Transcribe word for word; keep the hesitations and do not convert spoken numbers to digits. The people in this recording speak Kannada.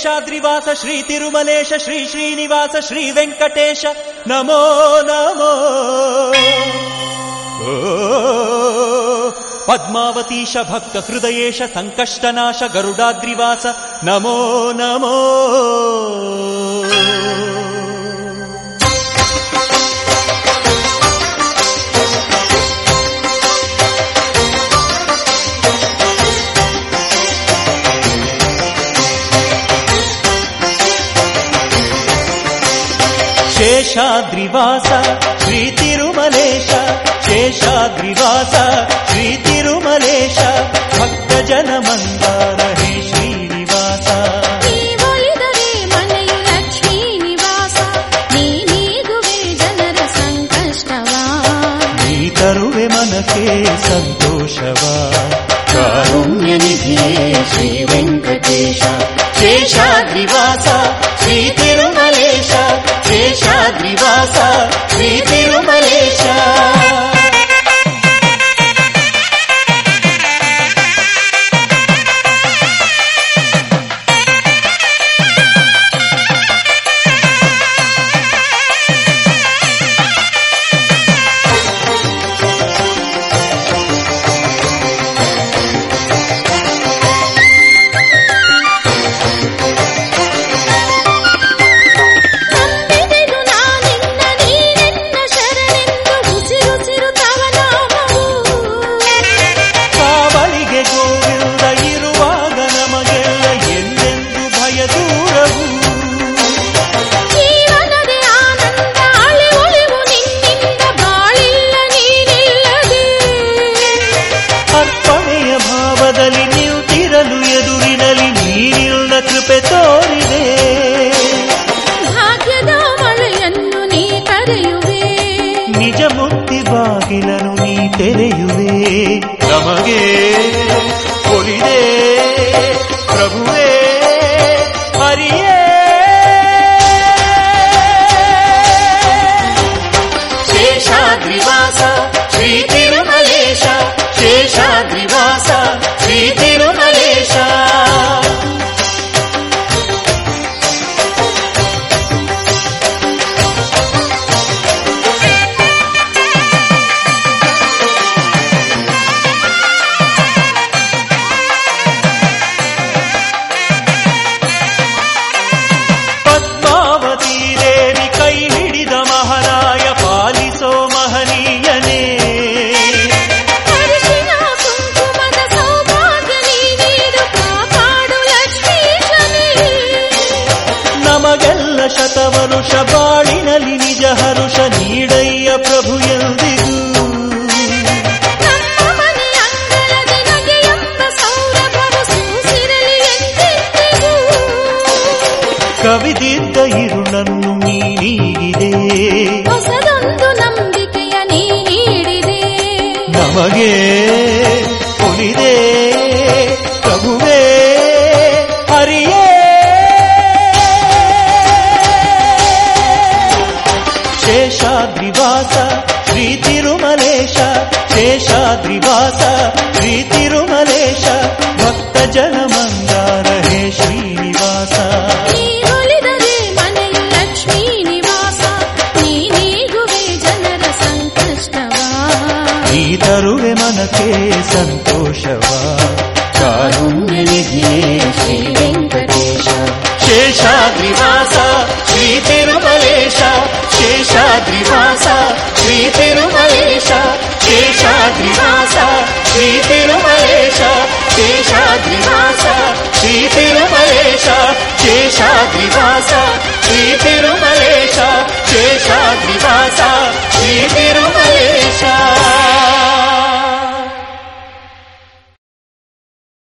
ಶೇಷಾದ್ರಿವಾಸ ಶ್ರೀ ತಿರುಮಲೇಶ ಶ್ರೀ ಶ್ರೀನಿವಾಸ ಶ್ರೀ ವೆಂಕಟೇಶ ನಮೋ ನಮೋ. ಓ ಪದ್ಮಾವತೀಶ ಭಕ್ತ ಹೃದಯೇಶ ಸಂಕಷ್ಟನಾಶ ಗರುಡಾದ್ರಿವಾಸ ನಮೋ ನಮೋ. ಶೇಷಾದ್ರಿವಾಸ ಶ್ರೀ ತಿರುಮಲೇಶ ಶೇಷಾದ್ರಿವಾಸ ಶ್ರೀ ತಿರುಮಲೇಶ ಭಕ್ತ ಜನ ಮಂದಾರ ಹೇ ಶ್ರೀನಿವಾಸ. ನೀವೊಲಿದರೆ ಮನೆಯು ಲಕ್ಷ್ಮೀ ನಿವಾಸ, ನೀ ನೀಗುವೆ ಜನರ ಸಂಕಷ್ಟವಾ, ನೀ ತರುವೆ ಮನಕ್ಕೆ ಸಂತೋಷವಾ. ಕಾರುಣ್ಯ ನಿಧಿಯೇ ಶ್ರೀ ವೆಂಕಟೇಶ ಶೇಷಾದ್ರಿವಾಸ ಶ್ರೀ ತಿರುಮಲೇಶ ಶೇಷಾದ್ರಿವಾಸ ಶ್ರೀ ತಿರುಮಲೇಶ. ನಮಗೆ ಒಲಿದೆ ಪ್ರಭುವೇ ಹರಿಯೇ. ಶೇಷಾದ್ರಿವಾಸ ಶ್ರೀ ತಿರುಮಲೇಶ ಶೇಷಾದ್ರಿವಾಸ ಶ್ರೀ ತಿರುಮಲೇಶ. ಶತವರುಷ ಬಾಳಿನಲ್ಲಿ ನಿಜ ಹರುಷ ನೀಡಯ್ಯ ಪ್ರಭು ಎಂದಿಗೂ. ನಮ್ಮ ಮನೆ ಅಂಗಳದಿ ನಗೆಯೆಂಬ ಸೌರಭವ ಸೂಸಿರಲಿ ಎಂದೆಂದಿಗೂ. ಕವಿದಿದ್ದ ಇರುಳನ್ನು ನೀ ನೀಗಿದೆ, ಹೊಸದೊಂದು ನಂಬಿಕೆಯ ನೀ ನೀಡಿದೆ. ನಮಗೆ ಒಲಿದೆ ಪ್ರಭುವೇ ಹರಿಯೇ. ಶೇಷಾದ್ರಿವಾಸ ಶ್ರೀ ತಿರುಮಲೇಶ ಶೇಷಾದ್ರಿವಾಸ ಶ್ರೀ ತಿರುಮಲೇಶ ಭಕ್ತ ಜನ ಮಂದಾರ ಹೇ ಶ್ರೀನಿವಾಸ. ನೀವೊಲಿದರೆ ಮನೆಯು ಲಕ್ಷ್ಮೀ ನಿವಾಸ, ನೀ ನೀಗುವೆ ಜನರ ಸಂಕಷ್ಟವಾ, ನೀ ತರುವೆ ಮನಕ್ಕೆ ಸಂತೋಷವಾ.